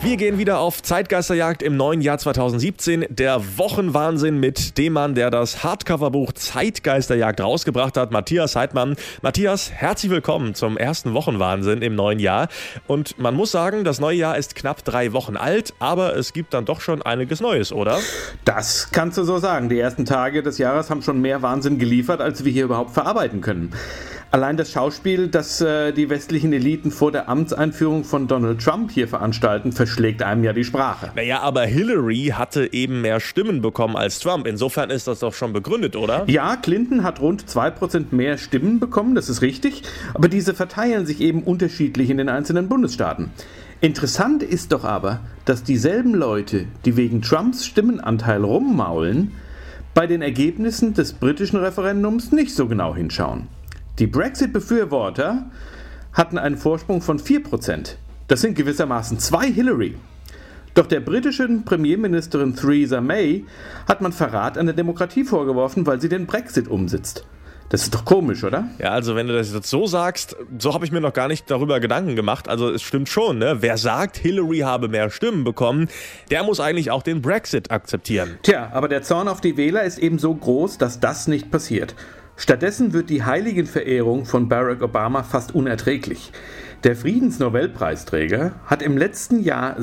Wir gehen wieder auf Zeitgeisterjagd im neuen Jahr 2017. Der Wochenwahnsinn mit dem Mann, der das Hardcover-Buch Zeitgeisterjagd rausgebracht hat, Matthias Heidmann. Matthias, herzlich willkommen zum ersten Wochenwahnsinn im neuen Jahr. Und man muss sagen, das neue Jahr ist knapp 3 Wochen alt, aber es gibt dann doch schon einiges Neues, oder? Das kannst du so sagen. Die ersten Tage des Jahres haben schon mehr Wahnsinn geliefert, als wir hier überhaupt verarbeiten können. Allein das Schauspiel, das die westlichen Eliten vor der Amtseinführung von Donald Trump hier veranstalten, verschlägt einem ja die Sprache. Naja, aber Hillary hatte eben mehr Stimmen bekommen als Trump. Insofern ist das doch schon begründet, oder? Ja, Clinton hat rund 2% mehr Stimmen bekommen, das ist richtig. Aber diese verteilen sich eben unterschiedlich in den einzelnen Bundesstaaten. Interessant ist doch aber, dass dieselben Leute, die wegen Trumps Stimmenanteil rummaulen, bei den Ergebnissen des britischen Referendums nicht so genau hinschauen. Die Brexit-Befürworter hatten einen Vorsprung von 4%. Das sind gewissermaßen 2 Hillary. Doch der britischen Premierministerin Theresa May hat man Verrat an der Demokratie vorgeworfen, weil sie den Brexit umsetzt. Das ist doch komisch, oder? Ja, also wenn du das jetzt so sagst, so habe ich mir noch gar nicht darüber Gedanken gemacht. Also es stimmt schon, ne? Wer sagt, Hillary habe mehr Stimmen bekommen, der muss eigentlich auch den Brexit akzeptieren. Tja, aber der Zorn auf die Wähler ist eben so groß, dass das nicht passiert. Stattdessen wird die Heiligenverehrung von Barack Obama fast unerträglich. Der Friedensnobelpreisträger hat im letzten Jahr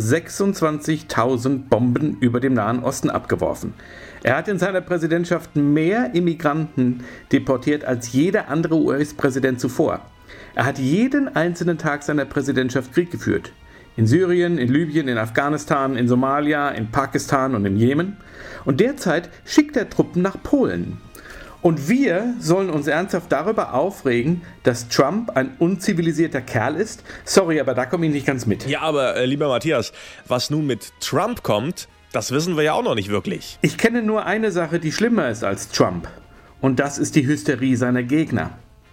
26.000 Bomben über dem Nahen Osten abgeworfen. Er hat in seiner Präsidentschaft mehr Immigranten deportiert als jeder andere US-Präsident zuvor. Er hat jeden einzelnen Tag seiner Präsidentschaft Krieg geführt. In Syrien, in Libyen, in Afghanistan, in Somalia, in Pakistan und im Jemen. Und derzeit schickt er Truppen nach Polen. Und wir sollen uns ernsthaft darüber aufregen, dass Trump ein unzivilisierter Kerl ist? Sorry, aber da komme ich nicht ganz mit. Ja, aber lieber Matthias, was nun mit Trump kommt, das wissen wir ja auch noch nicht wirklich. Ich kenne nur eine Sache, die schlimmer ist als Trump. Und das ist die Hysterie seiner Gegner.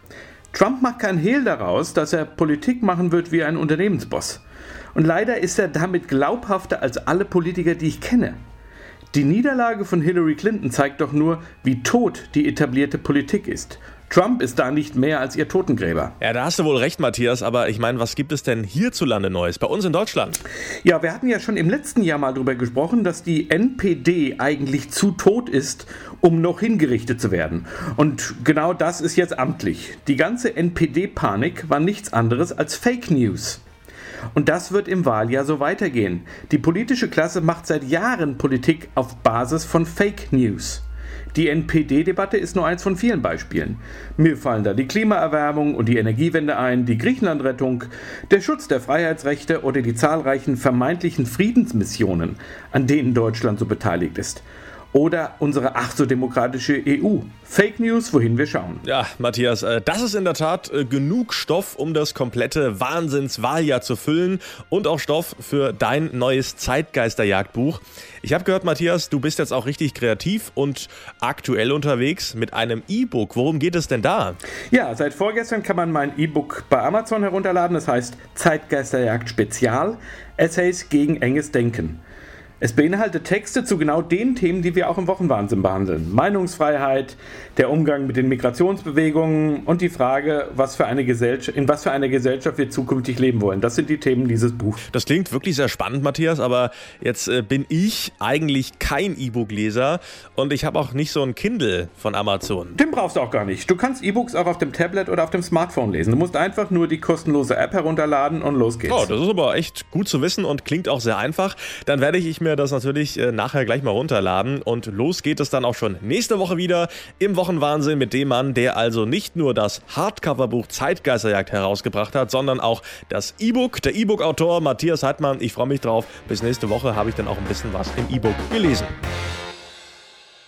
Trump macht kein Hehl daraus, dass er Politik machen wird wie ein Unternehmensboss. Und leider ist er damit glaubhafter als alle Politiker, die ich kenne. Die Niederlage von Hillary Clinton zeigt doch nur, wie tot die etablierte Politik ist. Trump ist da nicht mehr als ihr Totengräber. Ja, da hast du wohl recht, Matthias, aber ich meine, was gibt es denn hierzulande Neues, bei uns in Deutschland? Ja, wir hatten ja schon im letzten Jahr mal darüber gesprochen, dass die NPD eigentlich zu tot ist, um noch hingerichtet zu werden. Und genau das ist jetzt amtlich. Die ganze NPD-Panik war nichts anderes als Fake News. Und das wird im Wahljahr so weitergehen. Die politische Klasse macht seit Jahren Politik auf Basis von Fake News. Die NPD-Debatte ist nur eins von vielen Beispielen. Mir fallen da die Klimaerwärmung und die Energiewende ein, die Griechenlandrettung, der Schutz der Freiheitsrechte oder die zahlreichen vermeintlichen Friedensmissionen, an denen Deutschland so beteiligt ist. Oder unsere ach so demokratische EU. Fake News, wohin wir schauen. Ja, Matthias, das ist in der Tat genug Stoff, um das komplette Wahnsinnswahljahr zu füllen und auch Stoff für dein neues Zeitgeisterjagdbuch. Ich habe gehört, Matthias, du bist jetzt auch richtig kreativ und aktuell unterwegs mit einem E-Book. Worum geht es denn da? Ja, seit vorgestern kann man mein E-Book bei Amazon herunterladen. Das heißt Zeitgeisterjagd Spezial, Essays gegen enges Denken. Es beinhaltet Texte zu genau den Themen, die wir auch im Wochenwahnsinn behandeln. Meinungsfreiheit, der Umgang mit den Migrationsbewegungen und die Frage, in was für eine Gesellschaft wir zukünftig leben wollen. Das sind die Themen dieses Buchs. Das klingt wirklich sehr spannend, Matthias, aber jetzt bin ich eigentlich kein E-Book-Leser und ich habe auch nicht so ein Kindle von Amazon. Den brauchst du auch gar nicht. Du kannst E-Books auch auf dem Tablet oder auf dem Smartphone lesen. Du musst einfach nur die kostenlose App herunterladen und los geht's. Oh, das ist aber echt gut zu wissen und klingt auch sehr einfach. Dann werde ich mir das natürlich nachher gleich mal runterladen und los geht es dann auch schon nächste Woche wieder im Wochenwahnsinn mit dem Mann, der also nicht nur das Hardcover-Buch Zeitgeisterjagd herausgebracht hat, sondern auch das E-Book, der E-Book-Autor Matthias Heidmann. Ich freue mich drauf. Bis nächste Woche habe ich dann auch ein bisschen was im E-Book gelesen.